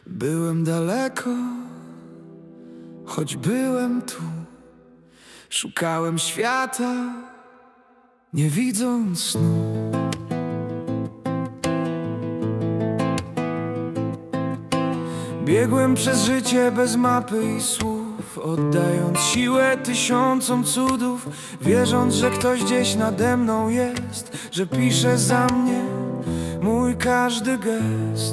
Byłem daleko, choć byłem tu. Szukałem świata, nie widząc snu. Biegłem przez życie bez mapy i słów, oddając siłę tysiącom cudów, wierząc, że ktoś gdzieś nade mną jest, że pisze za mnie mój każdy gest.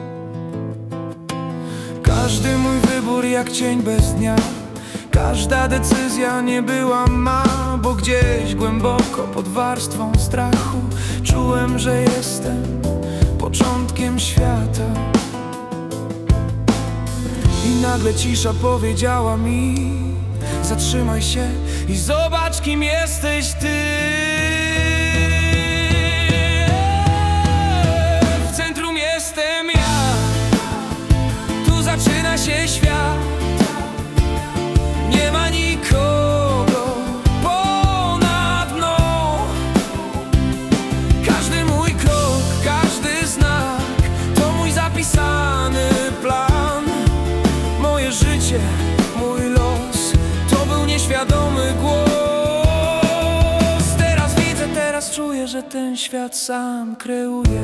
Każdy mój wybór jak cień bez dnia, każda decyzja nie była ma, bo gdzieś głęboko pod warstwą strachu czułem, że jestem początkiem świata. I nagle cisza powiedziała mi: zatrzymaj się i zobacz, kim jesteś ty. W centrum jestem ja, tu zaczyna się świat. Nie ma nikogo ponad mną. Każdy mój krok, każdy znak to mój zapisany plan. Moje życie, mój los to był nieświadomy głos. Teraz widzę, teraz czuję, że ten świat sam kreuje.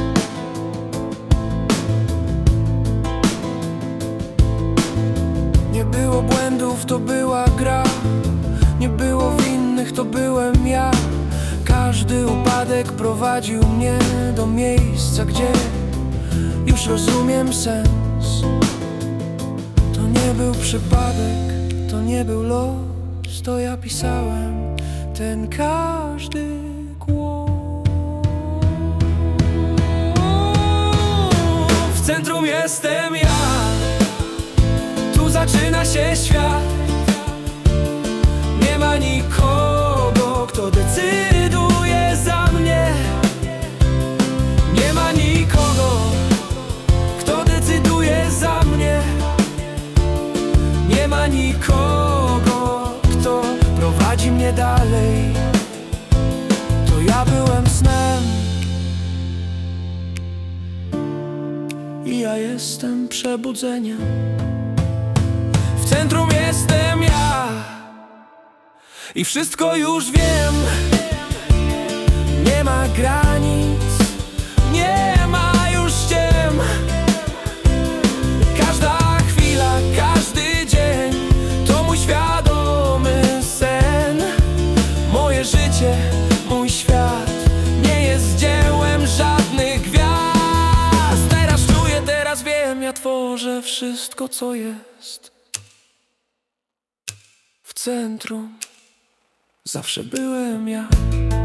Nie było błędów, to była gra. Nie było winnych, to byłem ja. Każdy upadek prowadził mnie do miejsca, gdzie już rozumiem sens. To nie był przypadek, to nie był los, to ja pisałem ten każdy głos. W centrum jestem ja, tu zaczyna się świat. Nie ma nikogo, kto decyduje za mnie. Nie ma nikogo, kto decyduje za mnie. Nie ma nikogo, kto prowadzi mnie dalej. To ja byłem snem i ja jestem przebudzeniem. W centrum jestem ja i wszystko już wiem. Nie ma granic, nie ma już ściem. Każda chwila, każdy dzień to mój świadomy sen. Moje życie, mój świat nie jest dziełem żadnych gwiazd. Teraz czuję, teraz wiem, ja tworzę wszystko, co jest. W centrum zawsze byłem ja.